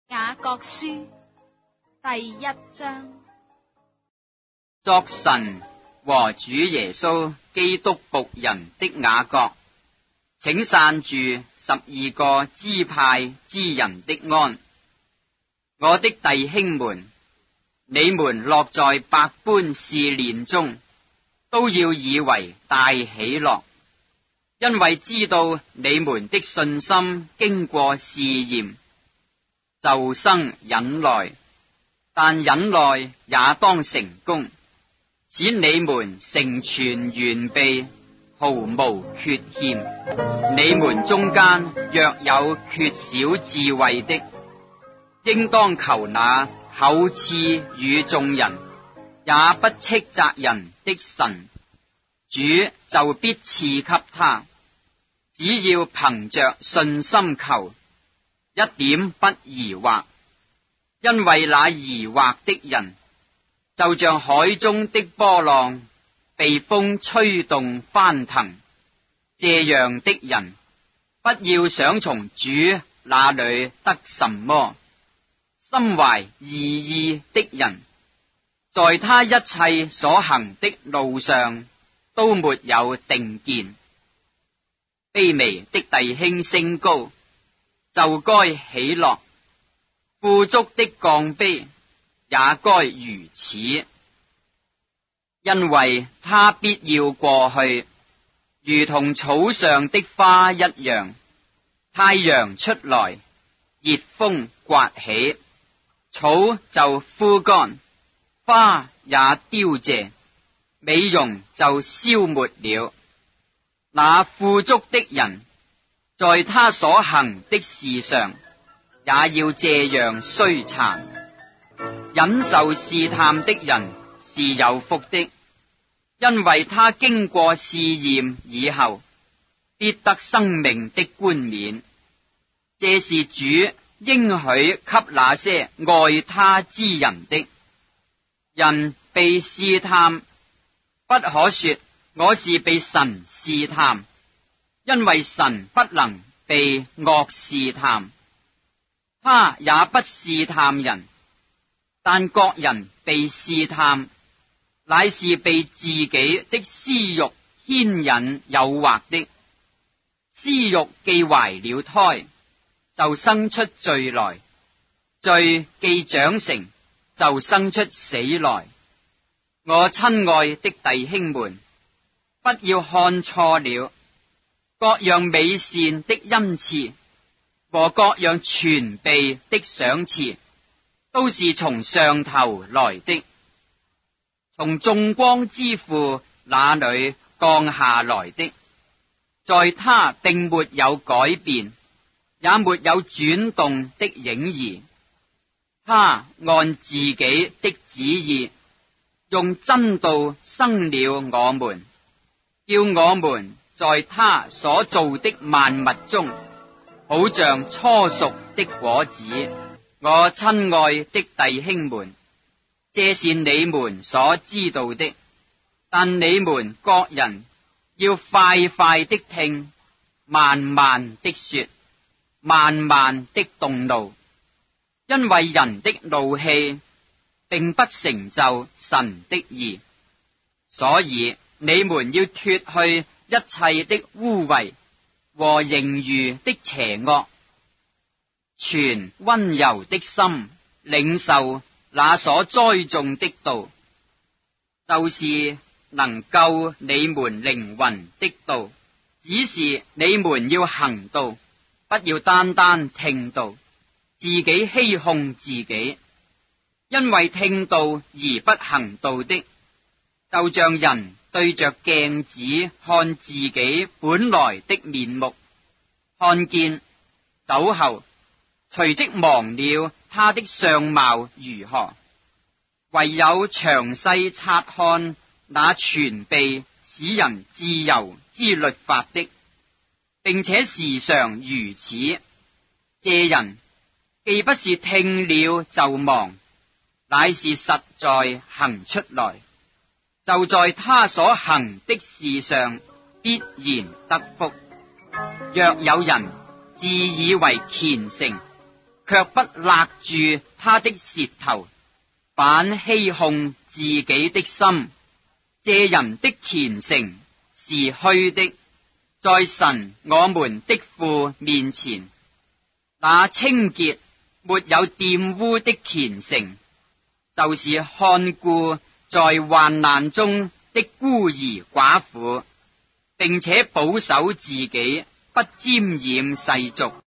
雅各書第1章。 作神和主耶穌基督僕人的雅各，請散住12個支派之人的安。我的弟兄們，你們落在百般試煉中，都要以為大喜樂，因為知道你們的信心經過試驗，就生忍耐。但忍耐也當成功，使你們成全完備，毫無缺欠。你們中間若有缺少智慧的，應當求那厚賜與眾人，也不斥責人的神，主就必賜給他。只要憑着信心求，一點不疑惑，因為那疑惑的人，就像海中的波浪，被風吹動翻騰。這樣的人，不要想從主那裏得什麼。心懷二意的人，在他一切所行的路上，都沒有定見。卑微的弟兄升高，就該喜樂；富足的降卑，也該如此，因為他必要過去，如同草上的花一樣。太陽出來，熱風颳起，草就枯乾，花也凋謝，美容就消沒了。那富足的人，在他所行的事上，也要這樣衰殘。忍受試探的人是有福的，因為他經過試驗以後，必得生命的冠冕。這是主應許給那些愛他之人的。人被試探，不可說我是被神試探，因為神不能被惡試探，他也不試探人。但各人被試探，乃是被自己的私欲牽引誘惑的。私欲既懷了胎，就生出罪來；罪既長成，就生出死來。我親愛的弟兄們，不要看錯了，各樣美善的恩賜和各樣全備的賞賜，都是從上頭來的，從眾光之父那裏降下來的。在他並沒有改變，也沒有轉動的影兒。他按自己的旨意，用真道生了我們，叫我們在他所造的萬物中，好像初熟的果子。我親愛的弟兄們，這是你們所知道的，但你們各人要快快的聽，慢慢的說，慢慢的動怒，因為人的怒氣並不成就神的義。所以你們要脫去一切的污穢和盈餘的邪惡，存溫柔的心，領受那所栽種的道，就是能救你們靈魂的道。只是你們要行道，不要單單聽道，自己欺哄自己。因為聽道而不行道的，就像人對着鏡子看自己本來的面目，看見走後，隨即忘了他的相貌如何。唯有詳細察看那全備使人自由之律法的，並且時常如此，這人既不是聽了就忘，乃是實在行出來，就在他所行的事上必然得福。若有人自以為虔誠， 卻不勒住他的舌頭，反欺哄自己的心。這人的虔誠是虛的，在神我們的父面前，那清潔沒有玷污的虔誠，就是看顧在患難中的孤兒寡婦，並且保守自己不沾染世俗。